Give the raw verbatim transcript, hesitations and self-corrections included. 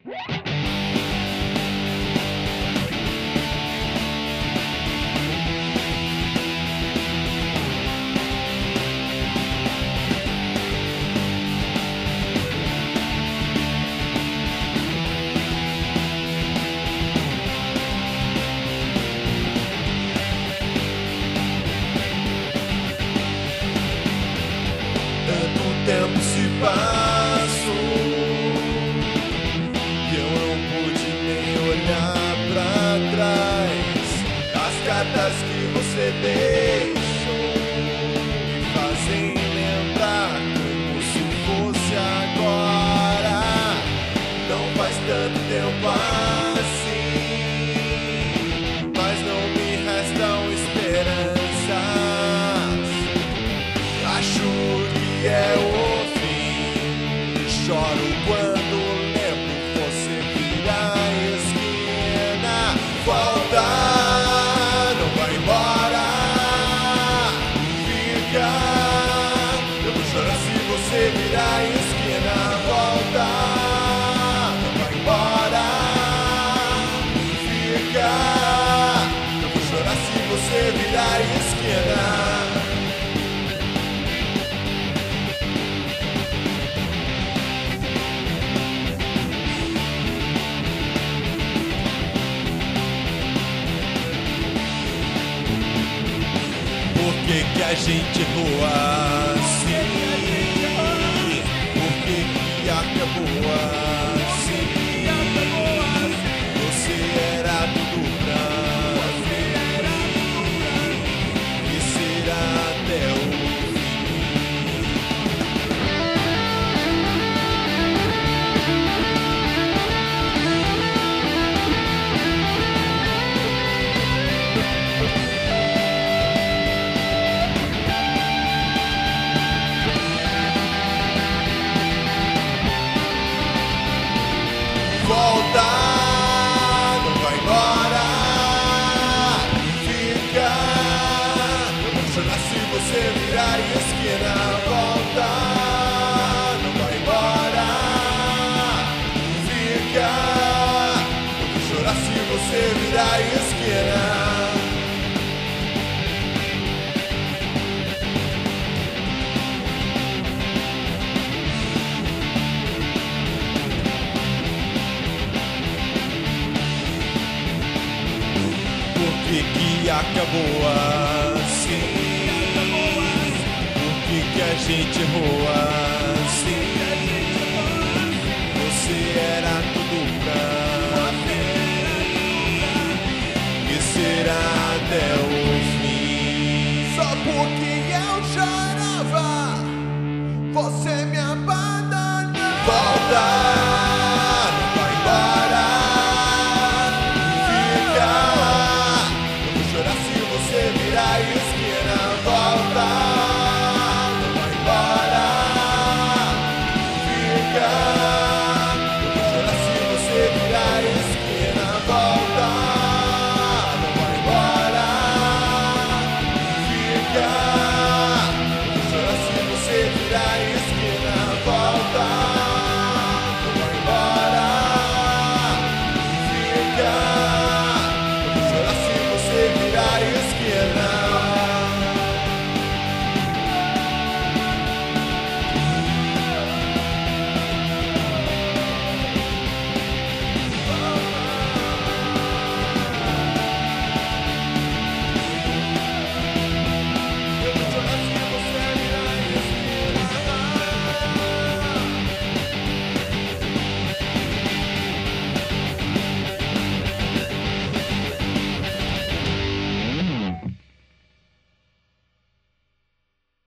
O tempo se passou e eu não pude nem olhar pra trás. As cartas que você deixou me fazem lembrar como se fosse agora. Não faz tanto tempo assim, mas não me restam esperanças. Acho que é o fim. Choro quando lembro você virar a esquina. Volta, não vai embora. Fica, eu vou chorar se você virar a esquina. Volta, não vai embora. Fica, eu vou chorar se você virar a esquina. Por que que a gente errou assim? Por que que acabou assim? Você era tudo pra mim e será até o fim. Volta, não vai embora. Fica, eu vou chorar se você virar a esquina. Volta, não vai embora. Fica, eu vou chorar se você virar a esquina. Por que que acabou assim? Por que que a gente errou assim?